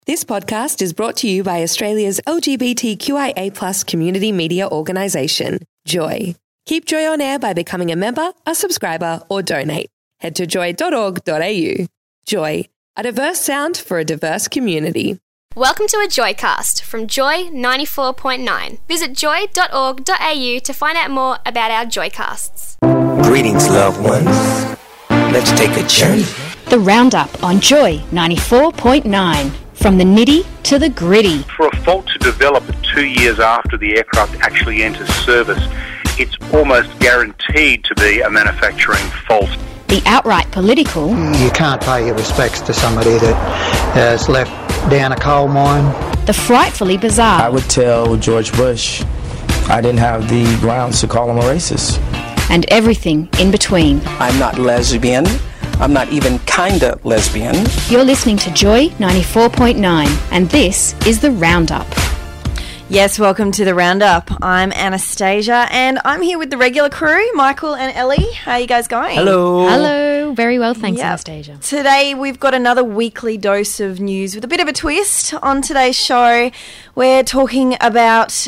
This podcast is brought to you by Australia's LGBTQIA+ community media organisation, Joy. Keep Joy on air by becoming a member, a subscriber, or donate. Head to joy.org.au. Joy, a diverse sound for a diverse community. Welcome to a Joycast from Joy 94.9. Visit joy.org.au to find out more about our Joycasts. Greetings, loved ones. Let's take a journey. The Roundup on Joy 94.9. From the nitty to the gritty. For a fault to develop 2 years after the aircraft actually enters service, it's almost guaranteed to be a manufacturing fault. The outright political. You can't pay your respects to somebody that has left down a coal mine. The frightfully bizarre. I would tell George Bush I didn't have the grounds to call him a racist. And everything in between. I'm not lesbian. I'm not even kinda lesbian. You're listening to Joy 94.9, and this is The Roundup. Yes, welcome to The Roundup. I'm Anastasia, and I'm here with the regular crew, Michael and Ellie. How are you guys going? Hello. Hello. Very well, thanks, Anastasia. Today we've got another weekly dose of news with a bit of a twist. On today's show, we're talking about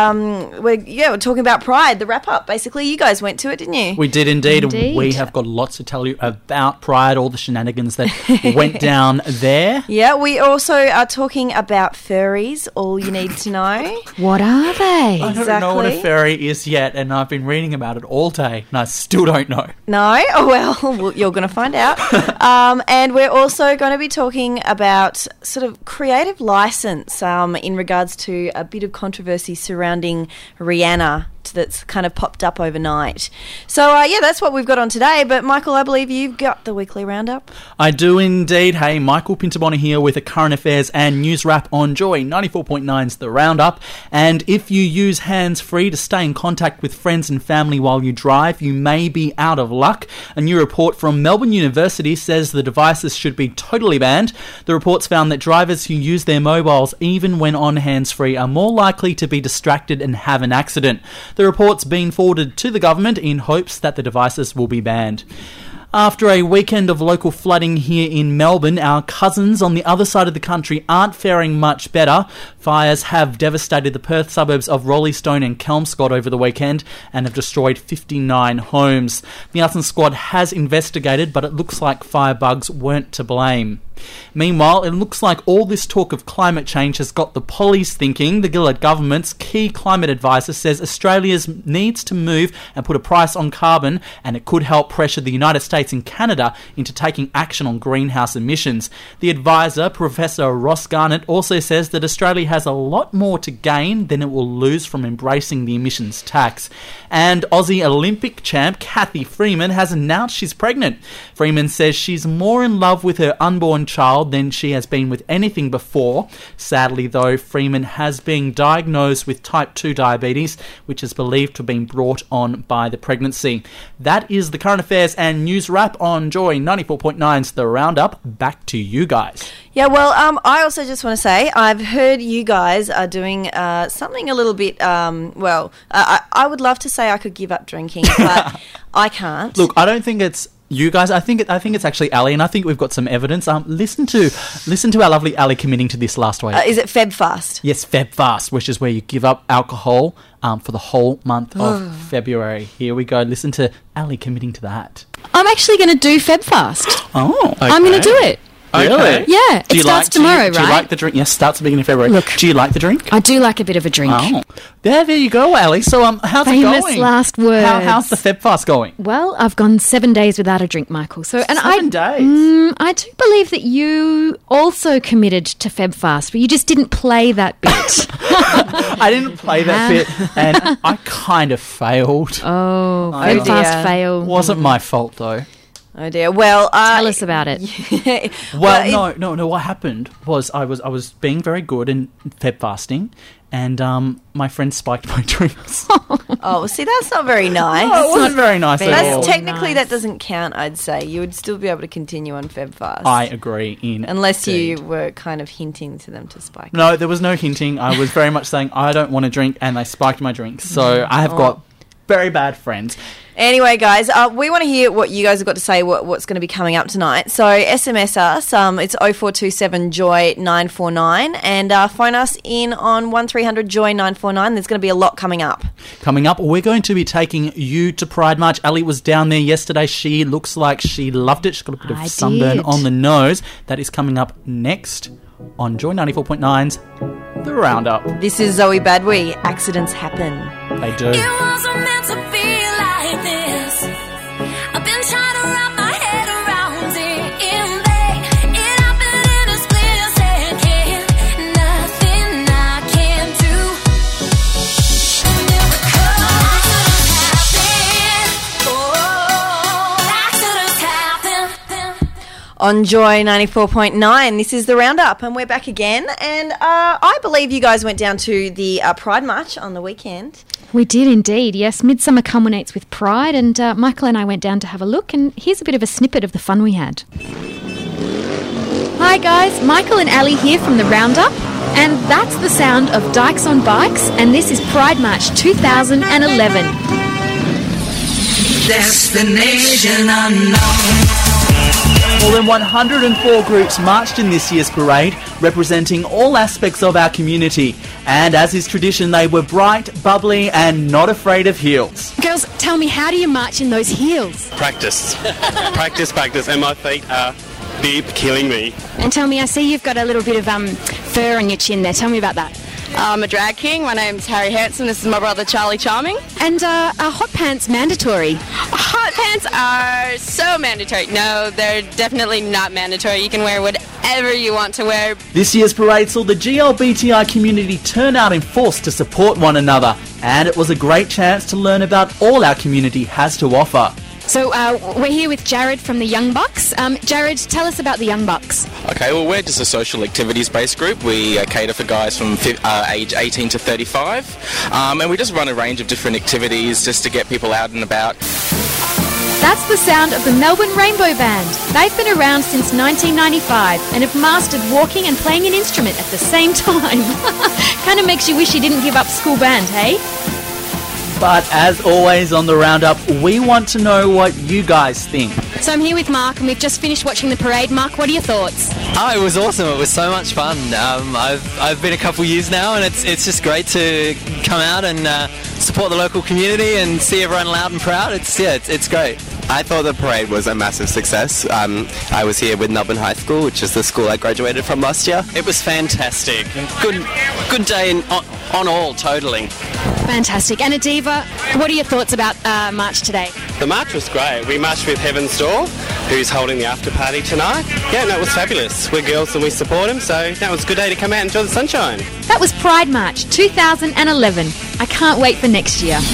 we're talking about Pride, the wrap-up. Basically, you guys went to it, didn't you? We did indeed. We have got lots to tell you about Pride, all the shenanigans that went down there. Yeah, we also are talking about furries, all you need to know. What are they? I don't know what a furry is yet, and I've been reading about it all day, and I still don't know. No? Oh, well, you're going to find out. And we're also going to be talking about sort of creative license in regards to a bit of controversy surrounding Rihanna that's kind of popped up overnight. So, that's what we've got on today. But, Michael, I believe you've got the weekly roundup. I do indeed. Hey, Michael Pintaboni here with a current affairs and news wrap on Joy 94.9's The Roundup. And if you use hands-free to stay in contact with friends and family while you drive, you may be out of luck. A new report from Melbourne University says the devices should be totally banned. The reports found that drivers who use their mobiles even when on hands-free are more likely to be distracted and have an accident. The report's been forwarded to the government in hopes that the devices will be banned. After a weekend of local flooding here in Melbourne, our cousins on the other side of the country aren't faring much better. Fires have devastated the Perth suburbs of Roleystone and Kelmscott over the weekend and have destroyed 59 homes. The arson squad has investigated, but it looks like firebugs weren't to blame. Meanwhile, it looks like all this talk of climate change has got the police thinking. The Gillard government's key climate advisor says Australia needs to move and put a price on carbon, and it could help pressure the United States and Canada into taking action on greenhouse emissions. The advisor, Professor Ross Garnett, also says that Australia has a lot more to gain than it will lose from embracing the emissions tax. And Aussie Olympic champ Cathy Freeman has announced she's pregnant. Freeman says she's more in love with her unborn child than she has been with anything before. Sadly, though, Freeman has been diagnosed with type 2 diabetes, which is believed to have been brought on by the pregnancy. That is the current affairs and news wrap on Joy 94.9's The Roundup. Back to you guys. Yeah, well, I also just want to say I've heard you guys are doing something a little bit, I would love to say I could give up drinking, but I can't. Look, I don't think it's you guys. I think it's actually Ali, and I think we've got some evidence. Listen to our lovely Ali committing to this last week. Is it Feb Fast? Yes, Feb Fast, which is where you give up alcohol for the whole month of February. Here we go. Listen to Ali committing to that. I'm actually going to do Feb Fast. Oh, okay. I'm going to do it. Really? Yeah, it starts tomorrow, right? Do you like the drink? Yes, starts at the beginning of February. Look, do you like the drink? I do like a bit of a drink. Oh, there you go, Ali. So, how's it going? Famous last words. How's the Feb Fast going? Well, I've gone 7 days without a drink, Michael. So, and 7 days. I do believe that you also committed to Feb Fast, but you just didn't play that bit. I didn't play that bit, and I kind of failed. Oh, Feb Fast fail. Wasn't my fault though. Oh dear. Well, tell us about it. Well, no. What happened was I was being very good in Feb fasting, and my friend spiked my drinks. Oh, see, that's not very nice. No, it wasn't very nice at all. That's technically that doesn't count. I'd say you would still be able to continue on Feb Fast. I agree. Unless you were kind of hinting to them to spike. No, there was no hinting. I was very much saying I don't want to drink, and they spiked my drinks. So I have got very bad friends. Anyway, guys, we want to hear what you guys have got to say, what's going to be coming up tonight. So SMS us, it's 0427-JOY-949, and phone us in on 1300-JOY-949. There's going to be a lot coming up. Coming up, we're going to be taking you to Pride March. Ali was down there yesterday. She looks like she loved it. She's got a bit of sunburn on the nose. That is coming up next on Joy 94.9's The Roundup. This is Zoe Badwi. Accidents happen. They do. It wasn't meant to be like this. I've been trying to wrap my head around it. It happened in a split second. Nothing I can do. And it was accidents happen. On Joy 94.9, this is The Roundup, and we're back again. And I believe you guys went down to the Pride March on the weekend. We did indeed, yes. Midsummer culminates with Pride, and Michael and I went down to have a look, and here's a bit of a snippet of the fun we had. Hi guys, Michael and Ali here from The Roundup, and that's the sound of Dykes on Bikes, and this is Pride March 2011. Destination unknown. More than 104 groups marched in this year's parade, representing all aspects of our community. And as is tradition, they were bright, bubbly, and not afraid of heels. Girls, tell me, how do you march in those heels? Practice, and my feet are deep killing me. And tell me, I see you've got a little bit of fur on your chin there. Tell me about that. I'm a drag king. My name's Harry Hanson. This is my brother Charlie Charming. And are hot pants mandatory? Hot pants are so mandatory. No, they're definitely not mandatory. You can wear whatever you want to wear. This year's parade saw the GLBTI community turn out in force to support one another, and it was a great chance to learn about all our community has to offer. So we're here with Jared from the Young Bucks. Jared, tell us about the Young Bucks. Okay, well, we're just a social activities-based group. We cater for guys from age 18 to 35, and we just run a range of different activities just to get people out and about. That's the sound of the Melbourne Rainbow Band. They've been around since 1995 and have mastered walking and playing an instrument at the same time. Kind of makes you wish you didn't give up school band, hey? But as always on The Roundup, we want to know what you guys think. So I'm here with Mark, and we've just finished watching the parade. Mark, what are your thoughts? Oh, it was awesome. It was so much fun. I've been a couple years now, and it's just great to come out and support the local community and see everyone loud and proud. It's great. I thought the parade was a massive success. I was here with Melbourne High School, which is the school I graduated from last year. It was fantastic. Good day on all, totally. Fantastic. And Adiva, what are your thoughts about March today? The march was great. We marched with Heaven's Door, who's holding the after party tonight. Yeah, no, it was fabulous. We're girls and we support them, so that was a good day to come out and enjoy the sunshine. That was Pride March 2011. I can't wait for next year.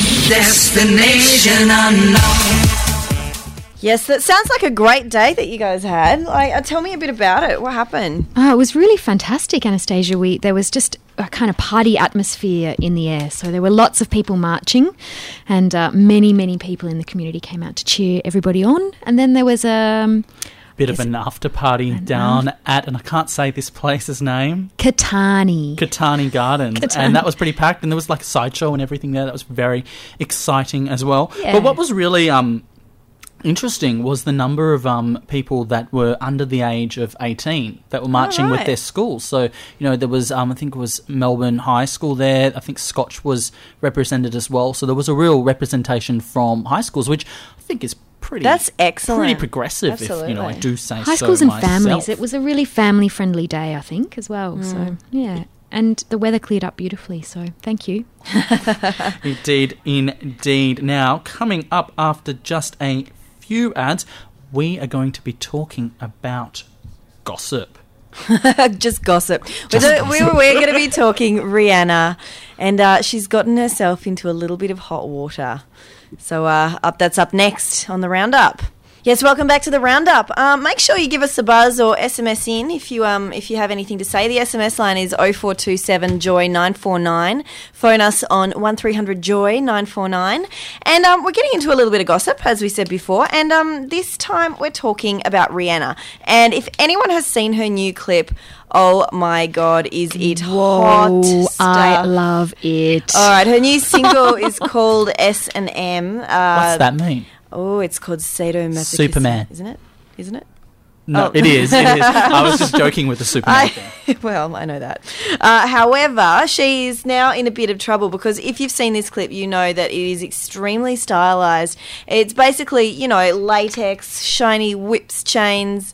Destination unknown. Yes, that sounds like a great day that you guys had. Tell me a bit about it. What happened? Oh, it was really fantastic, Anastasia. There was just a kind of party atmosphere in the air. So there were lots of people marching, and many, many people in the community came out to cheer everybody on. And then there was a bit of an after party down at, and I can't say this place's name, Katani Gardens. And that was pretty packed, and there was like a sideshow and everything there. That was very exciting as well. Yeah. But what was really interesting was the number of people that were under the age of 18 that were marching with their schools. So, there was, I think it was Melbourne High School there. I think Scotch was represented as well. So there was a real representation from high schools, which I think is That's excellent. Pretty progressive, Absolutely. if I do say so High schools and myself. families. It was a really family-friendly day, I think, as well. So, yeah. And the weather cleared up beautifully, so thank you. Indeed. Now, coming up after just a few ads, we are going to be talking about gossip. Just gossip. We're going to be talking Rihanna, and she's gotten herself into a little bit of hot water. So that's up next on The Roundup. Yes, welcome back to the Roundup. Make sure you give us a buzz or SMS in if you have anything to say. The SMS line is 0427 Joy 949. Phone us on 1300 Joy 949. And we're getting into a little bit of gossip, as we said before. And this time we're talking about Rihanna. And if anyone has seen her new clip, oh my God, is it hot stuff. I love it. All right, her new single is called S&M. What's that mean? Oh, it's called sadomasochism. Superman. Isn't it? No, Oh. it is. I was just joking with the Superman thing. Well, I know that. However, she is now in a bit of trouble because if you've seen this clip, you know that it is extremely stylized. It's basically, latex, shiny whips, chains,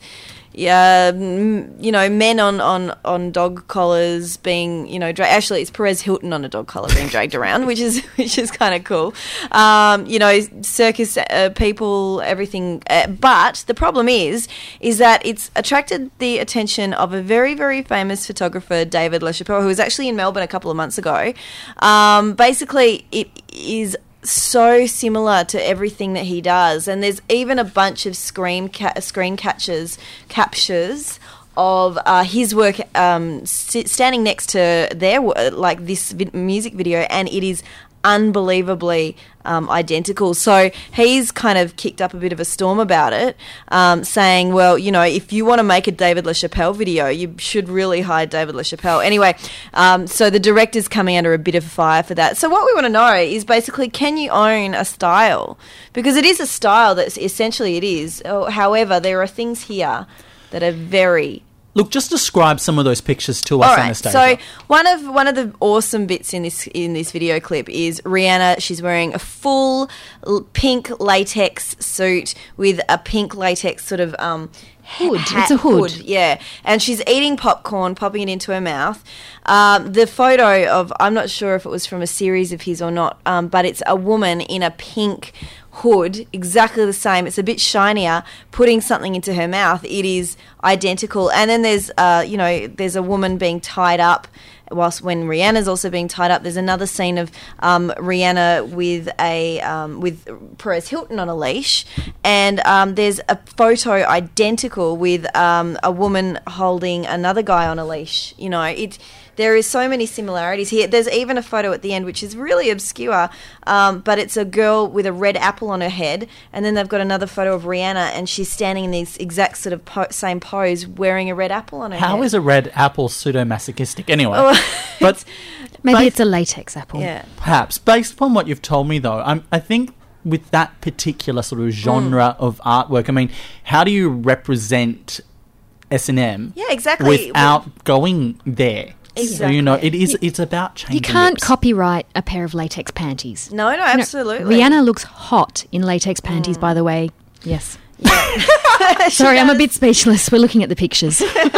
men on dog collars being, actually it's Perez Hilton on a dog collar being dragged around, which is kind of cool. Circus people, everything. But the problem is that it's attracted the attention of a very, very famous photographer, David LaChapelle, who was actually in Melbourne a couple of months ago. Basically, it is so similar to everything that he does, and there's even a bunch of screen captures of his work standing next to their like this music video, and it is unbelievably identical. So he's kind of kicked up a bit of a storm about it, saying, well, if you want to make a David LaChapelle video, you should really hire David LaChapelle. Anyway, so the director's coming under a bit of fire for that. So what we want to know is basically, can you own a style? Because it is a style that's essentially it is. However, there are things here that are very... Look, just describe some of those pictures to us, All right. Anastasia. So one of the awesome bits in this video clip is Rihanna. She's wearing a full pink latex suit with a pink latex sort of hood. It's a hood. Yeah, and she's eating popcorn, popping it into her mouth. The photo of, I'm not sure if it was from a series of his or not, but it's a woman in a pink hood, exactly the same. It's a bit shinier, putting something into her mouth. It is identical. And then there's there's a woman being tied up whilst when Rihanna's also being tied up. There's another scene of Rihanna with Perez Hilton on a leash, and there's a photo identical with a woman holding another guy on a leash. There is so many similarities here. There's even a photo at the end which is really obscure, but it's a girl with a red apple on her head, and then they've got another photo of Rihanna, and she's standing in this exact sort of same pose wearing a red apple on her head. How is a red apple pseudo-masochistic anyway? But maybe it's a latex apple. Yeah. Perhaps. Based upon what you've told me, though, I think with that particular sort of genre of artwork, I mean, how do you represent S&M without going there? Exactly. So, it's about changing. You can't lips. copyright a pair of latex panties. No, absolutely. Rihanna looks hot in latex panties, by the way. Yes. Sorry, I'm a bit speechless. We're looking at the pictures.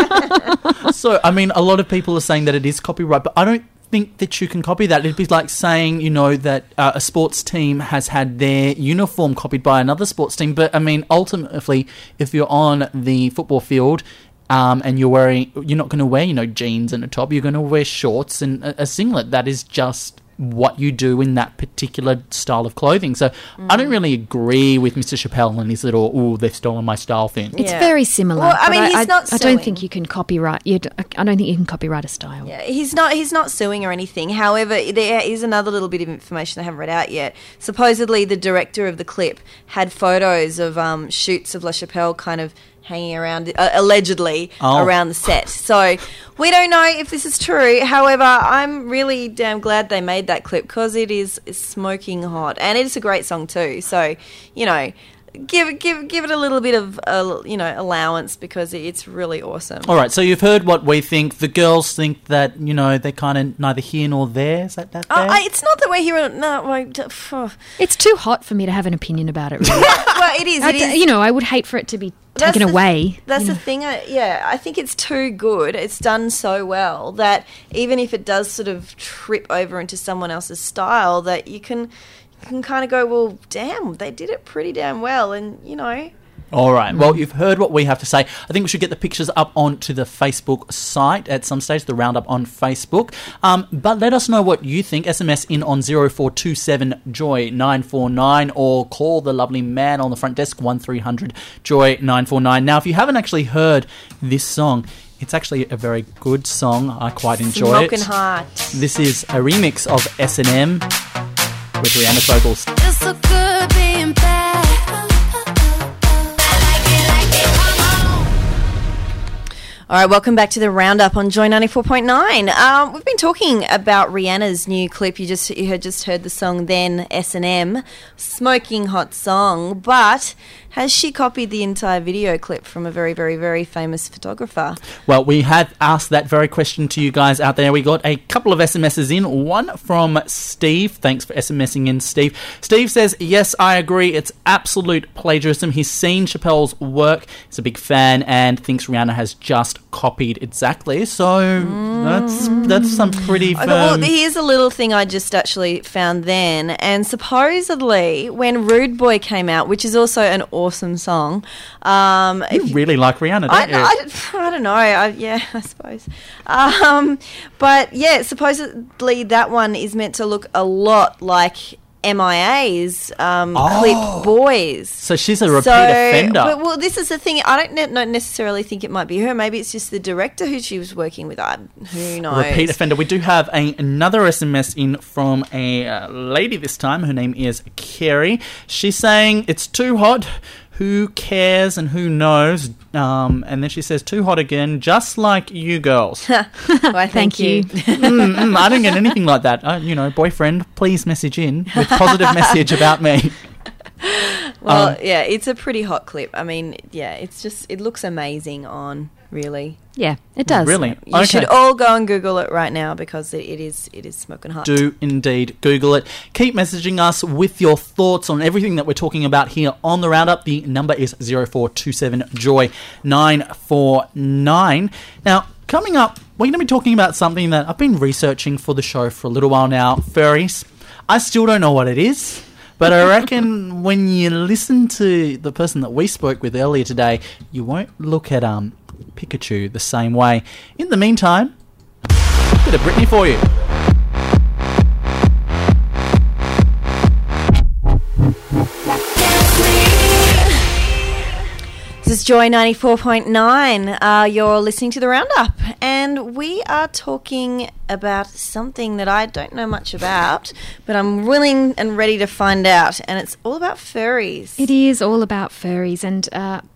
So, I mean, a lot of people are saying that it is copyright, but I don't think that you can copy that. It'd be like saying, that a sports team has had their uniform copied by another sports team. But, I mean, ultimately, if you're on the football field... and you're not going to wear, jeans and a top. You're going to wear shorts and a singlet. That is just what you do in that particular style of clothing. So I don't really agree with Mr. Chappelle and his little, they've stolen my style thing. It's very similar. Well, I mean, he's not I suing. don't think you can copyright. I don't think you can copyright a style. Yeah, he's not suing or anything. However, there is another little bit of information I haven't read out yet. Supposedly, the director of the clip had photos of shoots of LaChapelle kind of hanging around, allegedly, around the set. So we don't know if this is true. However, I'm really damn glad they made that clip because it is smoking hot. And it's a great song too. So, give it a little bit of allowance because it's really awesome. All right, so you've heard what we think. The girls think that they're kind of neither here nor there. Is that fair? It's not that we're here. No, it's too hot for me to have an opinion about it. Really. Well, it is. I would hate for it to be taken away. That's the thing. I think it's too good. It's done so well that even if it does sort of trip over into someone else's style, that you can kind of go, well, damn, they did it pretty damn well, and All right. Well, you've heard what we have to say. I think we should get the pictures up onto the Facebook site at some stage, the Roundup on Facebook. But let us know what you think. SMS in on 0427-JOY-949 or call the lovely man on the front desk, 1300-JOY-949. Now, if you haven't actually heard this song, it's actually a very good song. I quite enjoy it. Smoking hot. This is a remix of S&M with Rihanna's vocals. It's so good being bad. All right, welcome back to the Roundup on Joy 94.9. We've been talking about Rihanna's new clip. You had just heard the song Then, S&M, smoking hot song, but has she copied the entire video clip from a very, very, very famous photographer? Well, we have asked that very question to you guys out there. We got a couple of SMSs in, one from Steve. Thanks for SMSing in, Steve. Steve says, yes, I agree. It's absolute plagiarism. He's seen Chappelle's work. He's a big fan and thinks Rihanna has just copied exactly. So that's some pretty firm... Well, here's a little thing I just actually found then. And supposedly, when Rude Boy came out, which is also an awesome song... you really like Rihanna, don't you? I don't know. Yeah, I suppose. But, yeah, supposedly that one is meant to look a lot like... MIA's clip Boys. So she's a repeat offender. Well, this is the thing. I don't necessarily think it might be her. Maybe it's just the director who she was working with. Who knows? Repeat offender. We do have another SMS in from a lady this time. Her name is Carrie. She's saying it's too hot. Who cares and who knows? And then she says, too hot again, just like you girls. Why, thank you. I don't get anything like that. Boyfriend, please message in with positive message about me. Well, yeah, it's a pretty hot clip. I mean, yeah, it looks amazing on, really. Yeah, it does. Really? You should all go and Google it right now because it is smoking hot. Do indeed Google it. Keep messaging us with your thoughts on everything that we're talking about here on the Roundup. The number is 0427-JOY-949. Now, coming up, we're going to be talking about something that I've been researching for the show for a little while now. Furries. I still don't know what it is. But I reckon when you listen to the person that we spoke with earlier today, you won't look at Pikachu the same way. In the meantime, a bit of Britney for you. This is Joy 94.9. You're listening to the Roundup, and we are talking about something that I don't know much about, but I'm willing and ready to find out, and it's all about furries. It is all about furries, and,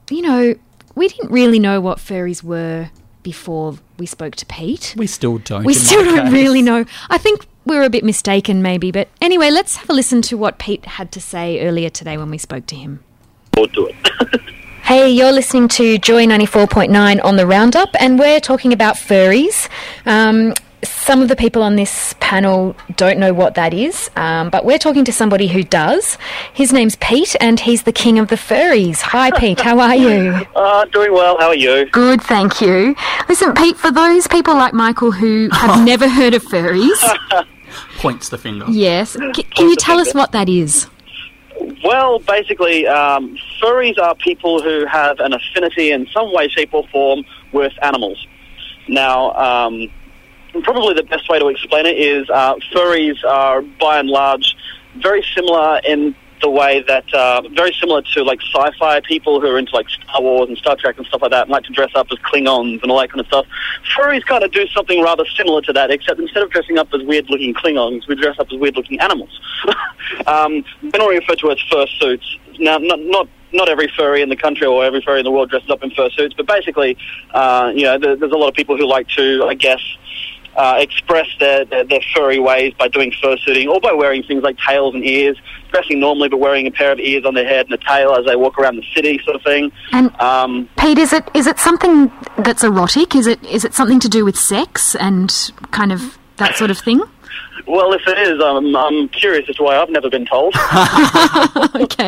we didn't really know what furries were before we spoke to Pete. We still don't. We still don't really know. I think we were a bit mistaken maybe, but anyway, let's have a listen to what Pete had to say earlier today when we spoke to him. We'll do it. Hey, you're listening to Joy 94.9 on the Roundup, and we're talking about furries. Some of the people on this panel don't know what that is, but we're talking to somebody who does. His name's Pete, and he's the king of the furries. Hi, Pete. How are you? Doing well. How are you? Good, thank you. Listen, Pete, for those people like Michael who have never heard of furries... Points the finger. Yes. Can you tell us what that is? Well, basically, furries are people who have an affinity in some way, shape or form with animals. Now, probably the best way to explain it is furries are, by and large, very similar in the way that, very similar to, like, sci-fi people who are into, like, Star Wars and Star Trek and stuff like that and like to dress up as Klingons and all that kind of stuff. Furries kind of do something rather similar to that, except instead of dressing up as weird-looking Klingons, we dress up as weird-looking animals. Generally referred to as fursuits. Now, not every furry in the country or every furry in the world dresses up in fursuits, but basically, there's a lot of people who like to, I guess, express their furry ways by doing fursuiting or by wearing things like tails and ears, dressing normally but wearing a pair of ears on their head and a tail as they walk around the city, sort of thing. And Pete, is it something that's erotic? Is it something to do with sex and kind of that sort of thing? Well, if it is, I'm curious as to why I've never been told. Okay.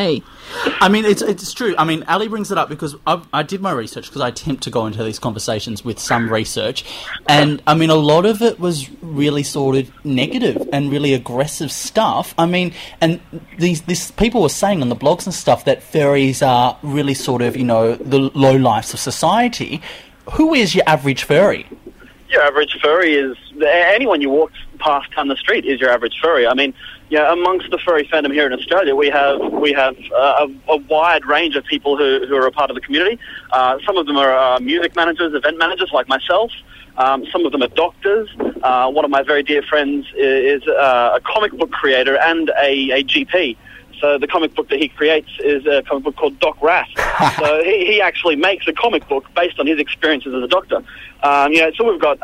I mean, it's true. I mean, Ali brings it up because I did my research because I attempt to go into these conversations with some research, and I mean, a lot of it was really sort of negative and really aggressive stuff. I mean, and these people were saying on the blogs and stuff that furries are really sort of, you know, the low lives of society. Who is your average furry? Your average furry is anyone you walk past down the street is your average furry. I mean, yeah, amongst the furry fandom here in Australia, we have a wide range of people who are a part of the community. Some of them are music managers, event managers like myself. Some of them are doctors. One of my very dear friends is a comic book creator and a GP. So the comic book that he creates is a comic book called Doc Rat. So he actually makes a comic book based on his experiences as a doctor. So we've got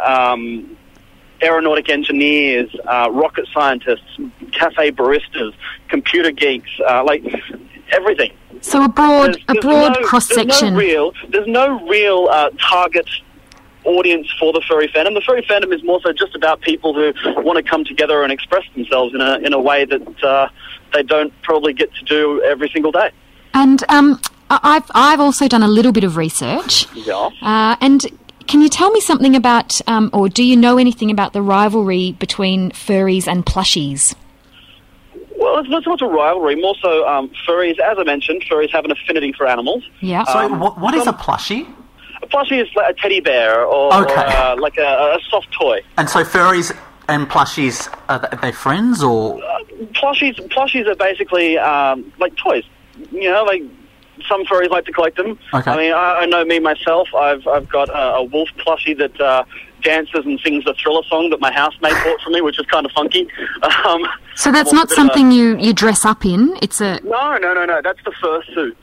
aeronautic engineers, rocket scientists, cafe baristas, computer geeks, like everything. So a broad cross-section. There's no real target audience for the furry fandom. The furry fandom is more so just about people who want to come together and express themselves in a way that they don't probably get to do every single day. And I've also done a little bit of research. Yeah. And can you tell me something about, or do you know anything about the rivalry between furries and plushies? Well, it's not so much a rivalry, more so furries, as I mentioned, furries have an affinity for animals. Yeah. So what is a plushie? A plushie is like a teddy bear or like a soft toy. And so furries and plushies, are they friends or...? Plushies are basically like toys. You know, like some furries like to collect them. Okay. I mean, I know me myself. I've got a wolf plushie that dances and sings the Thriller song that my housemate bought for me, which is kind of funky. So that's not something you dress up in? It's a... No. That's the fursuits.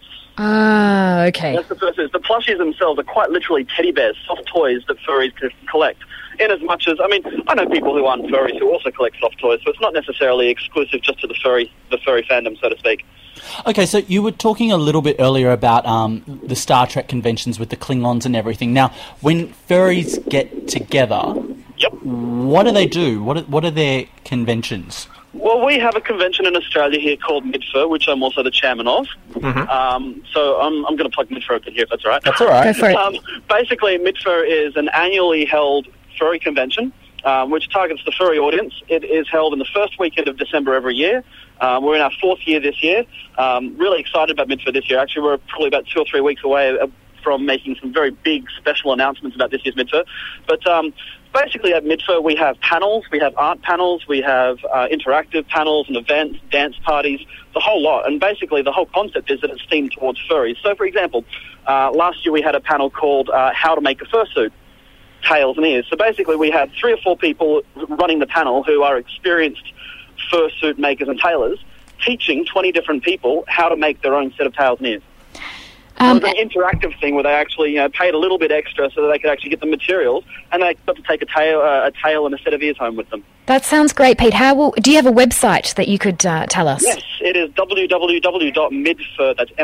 Ah, okay. That's the fursuits. The plushies themselves are quite literally teddy bears, soft toys that furries can collect. In as much as, I mean, I know people who aren't furries who also collect soft toys, so it's not necessarily exclusive just to the furry fandom, so to speak. Okay, so you were talking a little bit earlier about the Star Trek conventions with the Klingons and everything. Now, when furries get together, yep. What do they do? What are their conventions? Well, we have a convention in Australia here called MidFur, which I'm also the chairman of. Mm-hmm. So I'm going to plug MidFur a bit here, if that's all right. That's all right. Go for it. Basically, MidFur is an annually held furry convention, which targets the furry audience. It is held in the first weekend of December every year. We're in our fourth year this year. Really excited about MidFur this year. Actually, we're probably about 2 or 3 weeks away from making some very big special announcements about this year's MidFur. But basically at MidFur we have panels, we have art panels, we have interactive panels and events, dance parties, the whole lot. And basically the whole concept is that it's themed towards furries. So for example, last year we had a panel called How to Make a Fursuit, Tails and Ears. So basically we had 3 or 4 people running the panel who are experienced fursuit makers and tailors, teaching 20 different people how to make their own set of tails and ears. It was an interactive thing where they actually paid a little bit extra so that they could actually get the materials, and they got to take a tail and a set of ears home with them. That sounds great, Pete. Do you have a website that you could tell us? Yes, it is www.midfur, that's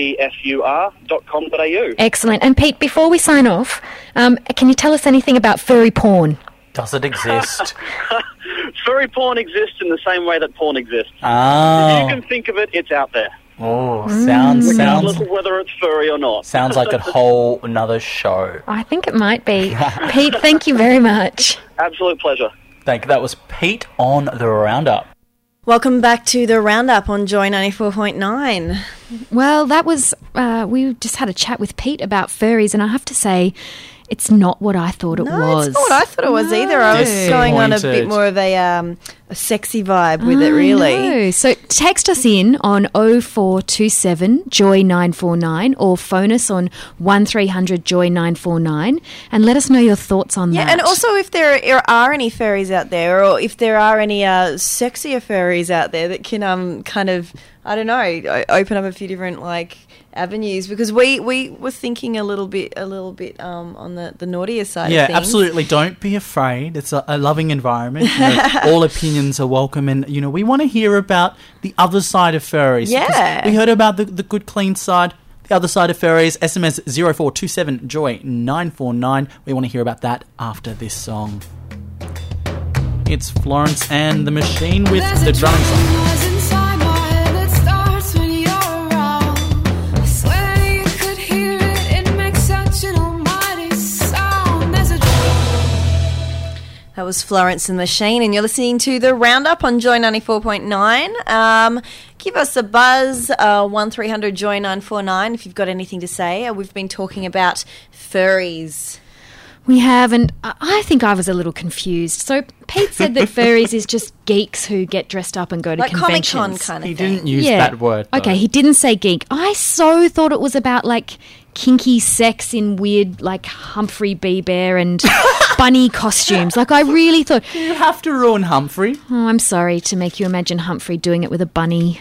midfur.com.au. Excellent. And Pete, before we sign off, can you tell us anything about furry porn? Does it exist? Furry porn exists in the same way that porn exists. Oh. If you can think of it, it's out there. Oh, sounds regardless of whether it's furry or not. Sounds like a whole another show. I think it might be. Pete, thank you very much. Absolute pleasure. Thank you. That was Pete on the Roundup. Welcome back to the Roundup on Joy 94.9. Well, that was we just had a chat with Pete about furries, and I have to say, it's not what I thought it was. No, it's not what I thought it was either. I was going on a bit more of a sexy vibe with it, really. No. So text us in on 0427 Joy 949 or phone us on 1300 Joy 949 and let us know your thoughts on that. Yeah, and also if there are any furries out there, or if there are any sexier furries out there that can kind of, I don't know, open up a few different avenues, because we were thinking a little bit on the naughtier side of things. Yeah, absolutely. Don't be afraid. It's a loving environment. All opinions are welcome, and we want to hear about the other side of furries. Yeah, we heard about the good, clean side. The other side of furries. SMS 0427 Joy 949. We want to hear about that after this song. It's Florence and the Machine with the drumming song. Inside my head that starts when you're around. was Florence and the Machine, and you're listening to the Roundup on Joy 94.9. Give us a buzz, 1300 Joy 949 if you've got anything to say. We've been talking about furries. We have, and I think I was a little confused. So Pete said that furries is just geeks who get dressed up and go to like conventions. Comic-Con kind of He thing. didn't use that word, though. Okay, he didn't say geek. I so thought it was about, like, kinky sex in weird, like, Humphrey B. Bear and bunny costumes. Like, I really thought... You have to ruin Humphrey. Oh, I'm sorry to make you imagine Humphrey doing it with a bunny.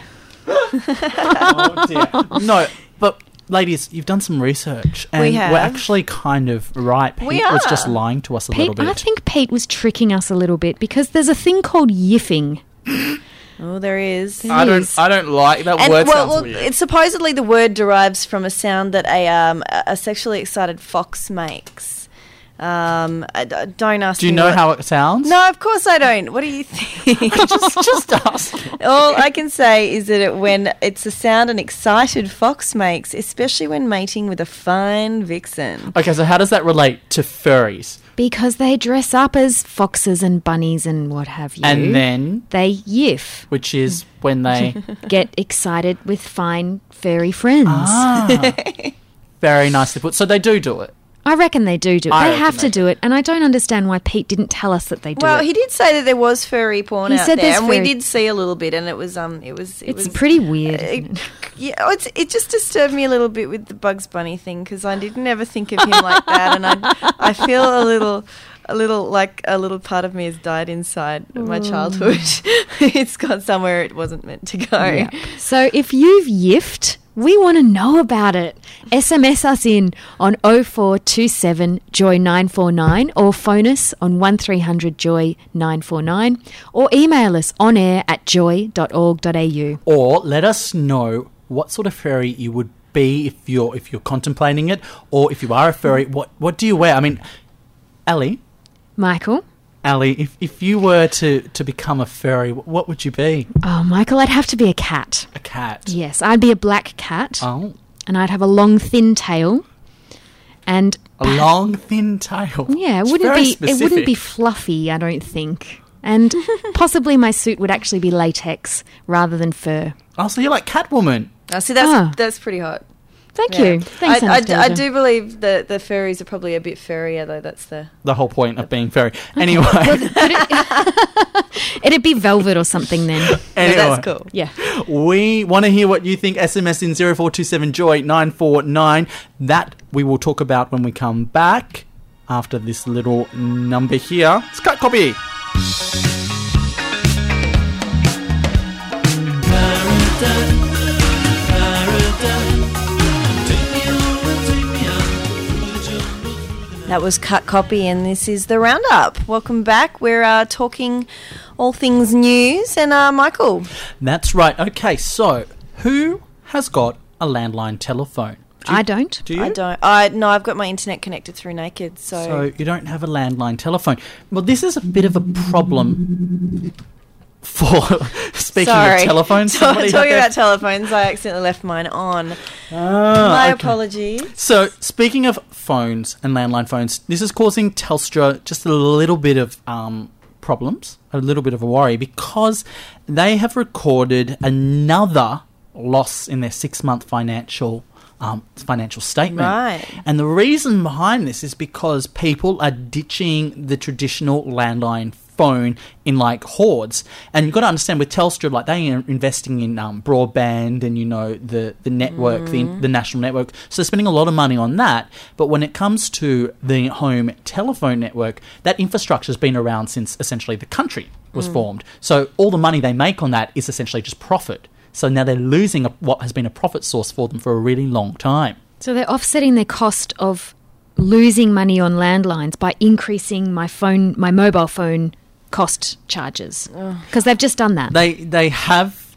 Oh, dear. No, but... Ladies, you've done some research, and We have. we're actually kind of right. Pete We was are. just lying to us a little bit. I think Pete was tricking us a little bit because there's a thing called yiffing. Oh, there is. I don't like that And, word. well, Sounds weird. it's supposedly the word derives from a sound that a sexually excited fox makes. Don't ask Do you me know what- how it sounds? No, of course I don't. What do you think? just ask. All I can say is that when it's a sound an excited fox makes, especially when mating with a fine vixen. Okay, so how does that relate to furries? Because they dress up as foxes and bunnies and what have you. And then, they yiff. which is when they Get excited with fine furry friends. very nicely put. So they do it. I reckon they do it. I They reckon have to do it. And I don't understand why Pete didn't tell us that they do Well, it. he did say that there was furry porn He out said there, there's and we furry- did see a little bit, and it was It's pretty weird. isn't it? Yeah, it just disturbed me a little bit with the Bugs Bunny thing because I didn't ever think of him like that, and I feel a little like a little part of me has died inside my childhood. It's gone somewhere it wasn't meant to go. Yeah. So if you've yiffed, we want to know about it. SMS us in on 0427 Joy 949 or phone us on 1300 Joy 949 or email us on air at joy.org.au. Or let us know what sort of furry you would be if you're contemplating it, or if you are a furry, what do you wear? I mean, Ali, if you were to become a furry, what would you be? Oh, Michael, I'd have to be a cat. A cat. Yes, I'd be a black cat. Oh. And I'd have a long, thin tail. And A long, thin tail. yeah, It's it wouldn't very be specific. fluffy, I don't think. And possibly my suit would actually be latex rather than fur. Oh, so you're like Catwoman. Oh, see, that's pretty hot. Thank Yeah. you. Thanks, I Anastasia. do believe that the furries are probably a bit furrier, though. That's the The whole point of being furry. Anyway. It'd be velvet or something then. Anyway. that's cool. Yeah. We want to hear what you think. SMS in 0427 Joy 949. That we will talk about when we come back after this little number here. It's Cut Copy. That was Cut Copy, and this is the Roundup. Welcome back. We're talking all things news, and Michael. That's right. Okay, so who has got a landline telephone? I don't. Do you? I don't. No, I've got my internet connected through Naked, So you don't have a landline telephone. Well, this is a bit of a problem for speaking Sorry. of telephones. somebody had Talking their- about telephones, I accidentally left mine on. Ah, My okay. apologies. So, speaking of phones and landline phones, this is causing Telstra just a little bit of problems, a little bit of a worry, because they have recorded another loss in their 6-month financial statement. Right. And the reason behind this is because people are ditching the traditional landline phone in like hordes. And you've got to understand with Telstra, like they are investing in broadband and, you know, the network, the national network. So they're spending a lot of money on that. But when it comes to the home telephone network, that infrastructure has been around since essentially the country was formed. So all the money they make on that is essentially just profit. So now they're losing what has been a profit source for them for a really long time. So they're offsetting their cost of losing money on landlines by increasing my mobile phone cost charges. Because they've just done that. They have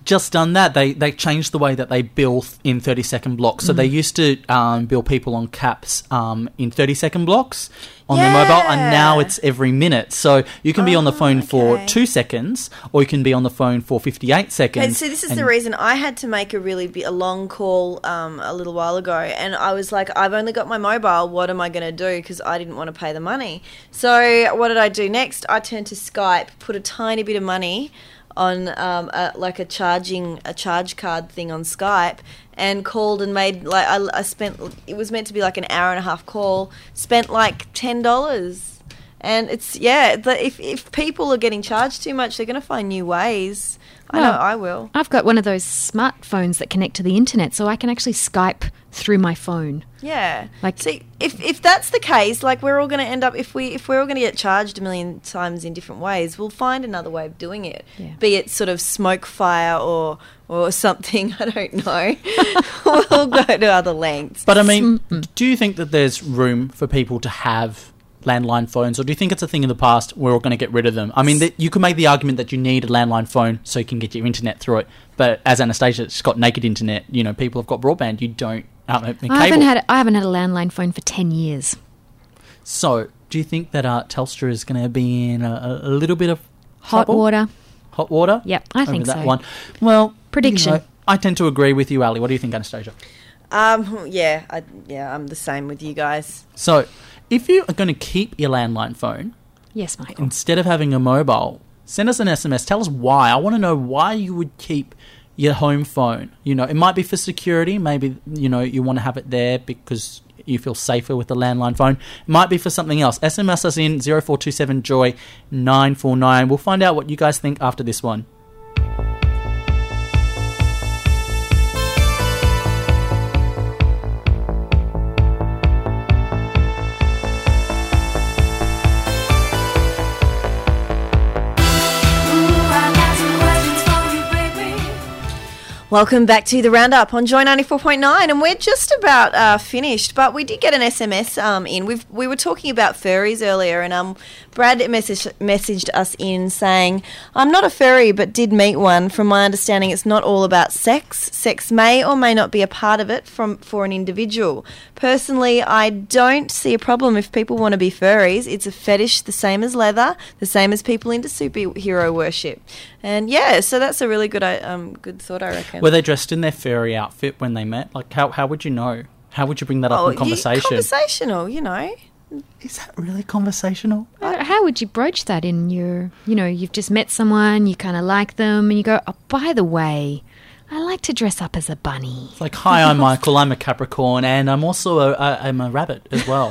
just done that. They changed the way that they bill in 30-second blocks. So they used to bill people on caps in 30-second blocks on their mobile, and now it's every minute. So you can be on the phone for 2 seconds, or you can be on the phone for 58 seconds. Okay, so this is the reason I had to make a long call a little while ago, and I was like, I've only got my mobile. What am I going to do? Because I didn't want to pay the money. So what did I do next? I turned to Skype, put a tiny bit of money on a charge card thing on Skype, and called and made I spent, it was meant to be like an hour and a half call, spent like $10. And it's if people are getting charged too much, they're going to find new ways. I know I will. I've got one of those smartphones that connect to the internet, so I can actually Skype through my phone. Yeah. See, if that's the case, like, we're all going to end up, if we're all going to get charged a million times in different ways, we'll find another way of doing it. Yeah. Be it sort of smoke fire or something, I don't know. We'll go to other lengths. But I mean, do you think that there's room for people to have landline phones, or do you think it's a thing in the past, we're all going to get rid of them? I mean, you could make the argument that you need a landline phone so you can get your internet through it, but as Anastasia, it's got naked internet. You know, people have got broadband, you don't. I haven't had a landline phone for 10 years. So do you think that Telstra is going to be in a little bit of hot water? Hot water? Yep, I think that so. One. Well, prediction. I tend to agree with you, Ali. What do you think, Anastasia? I'm the same with you guys. So if you are going to keep your landline phone, yes, Michael, instead of having a mobile, send us an SMS. Tell us why. I want to know why you would keep your home phone. You know, it might be for security. Maybe, you know, you want to have it there because you feel safer with the landline phone. It might be for something else. SMS us in 0427 Joy 949. We'll find out what you guys think after this one. Welcome back to the Roundup on Joy 94.9, and we're just about finished, but we did get an SMS in. We were talking about furries earlier, and Brad messaged us in saying, I'm not a furry, but did meet one. From my understanding, it's not all about sex. Sex may or may not be a part of it for an individual. Personally, I don't see a problem if people want to be furries. It's a fetish the same as leather, the same as people into superhero worship. And yeah, so that's a really good thought, I reckon. Were they dressed in their furry outfit when they met? Like, how would you know? How would you bring that up in conversation? Conversational, you know. Is that really conversational? How would you broach that in your, you've just met someone, you kind of like them, and you go, oh, by the way, I like to dress up as a bunny. It's like, hi, I'm Michael, I'm a Capricorn, and I'm also I'm a rabbit as well.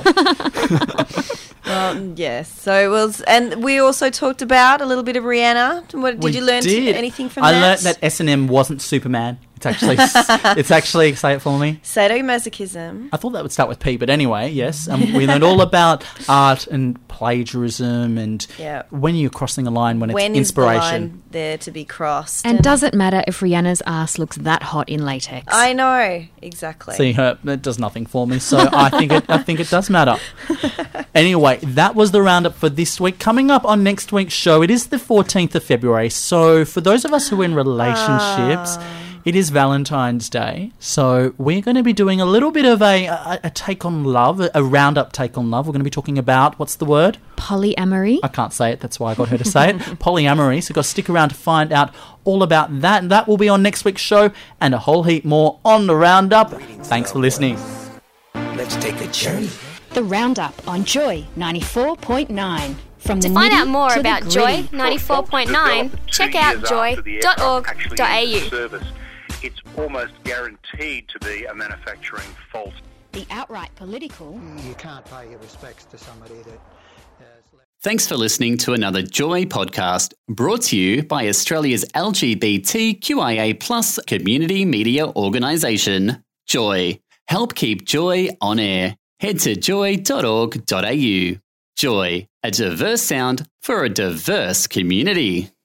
Yes. So and we also talked about a little bit of Rihanna. Did you learn anything from that? I learned that S&M wasn't Superman. It's actually say it for me. Sadomasochism. I thought that would start with P, but anyway, yes. We learned all about art and plagiarism and when you're crossing a line, when it's inspiration. When is the line there to be crossed? And does it matter if Rihanna's ass looks that hot in latex? I know, exactly. See, it does nothing for me, so I think it does matter. Anyway, that was the roundup for this week. Coming up on next week's show, it is the 14th of February, so for those of us who are in relationships, it is Valentine's Day, so we're going to be doing a little bit of a take on love, a roundup take on love. We're going to be talking about, what's the word? Polyamory. I can't say it, that's why I got her to say it. Polyamory, so you've got to stick around to find out all about that, and that will be on next week's show, and a whole heap more on the roundup. Thanks for listening. Let's take a journey. The Roundup on Joy 94.9. From to find out more about Joy 94.9, check out joy.org.au. It's almost guaranteed to be a manufacturing fault. The outright political. You can't pay your respects to somebody that Thanks for listening to another Joy podcast brought to you by Australia's LGBTQIA+ community media organisation, Joy. Help keep Joy on air. Head to joy.org.au. Joy, a diverse sound for a diverse community.